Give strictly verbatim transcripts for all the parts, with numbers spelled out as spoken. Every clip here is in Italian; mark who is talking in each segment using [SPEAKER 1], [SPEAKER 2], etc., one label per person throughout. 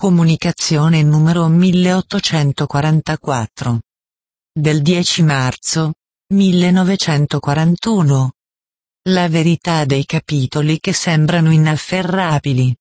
[SPEAKER 1] Comunicazione numero milleottocentoquarantaquattro. Del dieci marzo, millenovecentoquarantuno. La verità dei capitoli che sembrano inafferrabili.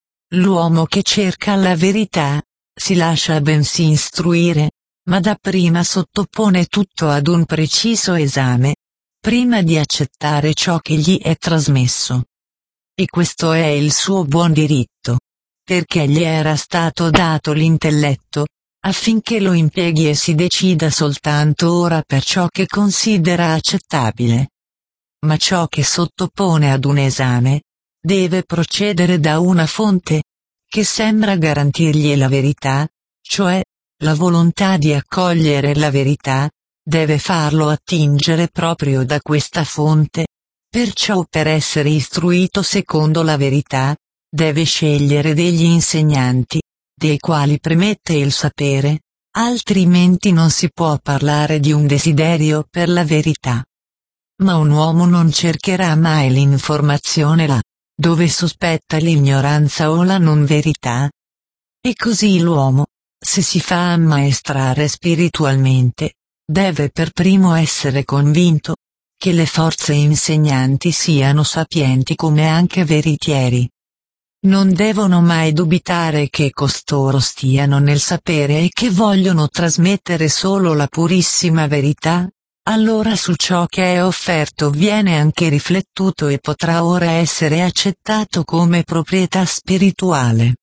[SPEAKER 1] L'uomo che cerca la verità, si lascia bensì istruire, ma dapprima sottopone tutto ad un preciso esame, prima di accettare ciò che gli è trasmesso. E questo è il suo buon diritto, perché gli era stato dato l'intelletto, affinché lo impieghi e si decida soltanto ora per ciò che considera accettabile. Ma ciò che sottopone ad un esame, deve procedere da una fonte, che sembra garantirgli la verità, cioè, la volontà di accogliere la verità, deve farlo attingere proprio da questa fonte. Perciò per essere istruito secondo la verità, deve scegliere degli insegnanti, dei quali premette il sapere, altrimenti non si può parlare di un desiderio per la verità. Ma un uomo non cercherà mai l'informazione là, dove sospetta l'ignoranza o la non verità. E così l'uomo, se si fa ammaestrare spiritualmente, deve per primo essere convinto che le forze insegnanti siano sapienti come anche veritieri. Non devono mai dubitare che costoro stiano nel sapere e che vogliono trasmettere solo la purissima verità. Allora su ciò che è offerto viene anche riflettuto e potrà ora essere accettato come proprietà spirituale.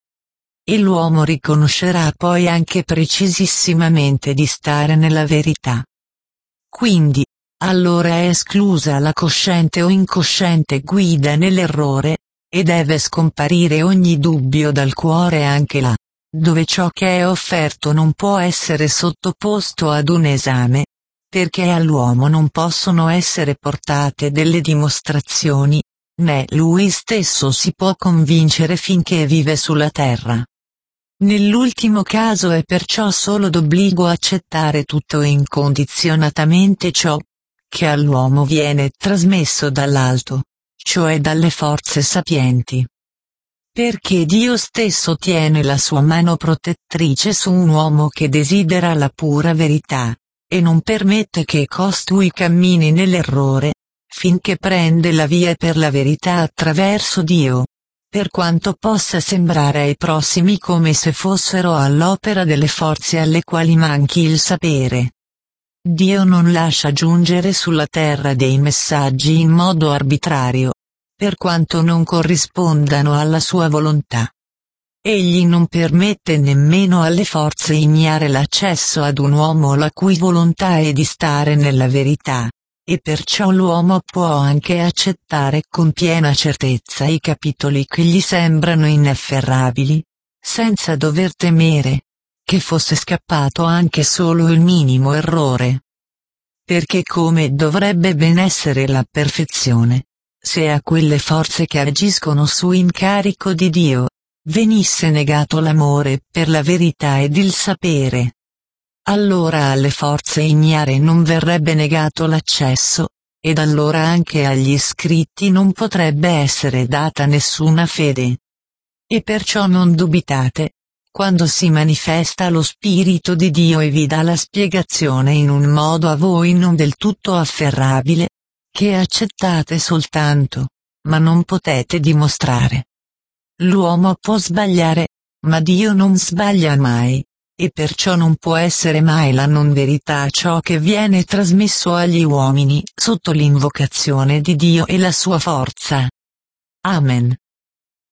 [SPEAKER 1] E l'uomo riconoscerà poi anche precisissimamente di stare nella verità. Quindi, allora è esclusa la cosciente o incosciente guida nell'errore, e deve scomparire ogni dubbio dal cuore anche là, dove ciò che è offerto non può essere sottoposto ad un esame, perché all'uomo non possono essere portate delle dimostrazioni, né lui stesso si può convincere finché vive sulla terra. Nell'ultimo caso è perciò solo d'obbligo accettare tutto incondizionatamente ciò che all'uomo viene trasmesso dall'alto, cioè dalle forze sapienti. Perché Dio stesso tiene la sua mano protettrice su un uomo che desidera la pura verità, e non permette che costui cammini nell'errore, finché prende la via per la verità attraverso Dio, per quanto possa sembrare ai prossimi come se fossero all'opera delle forze alle quali manchi il sapere. Dio non lascia giungere sulla terra dei messaggi in modo arbitrario, per quanto non corrispondano alla sua volontà. Egli non permette nemmeno alle forze ignare l'accesso ad un uomo la cui volontà è di stare nella verità, e perciò l'uomo può anche accettare con piena certezza i capitoli che gli sembrano inafferrabili, senza dover temere che fosse scappato anche solo il minimo errore. Perché come dovrebbe ben essere la perfezione, se a quelle forze che agiscono su incarico di Dio, venisse negato l'amore per la verità ed il sapere. Allora alle forze ignare non verrebbe negato l'accesso, ed allora anche agli iscritti non potrebbe essere data nessuna fede. E perciò non dubitate, quando si manifesta lo Spirito di Dio e vi dà la spiegazione in un modo a voi non del tutto afferrabile, che accettate soltanto, ma non potete dimostrare. L'uomo può sbagliare, ma Dio non sbaglia mai, e perciò non può essere mai la non verità ciò che viene trasmesso agli uomini sotto l'invocazione di Dio e la sua forza. Amen.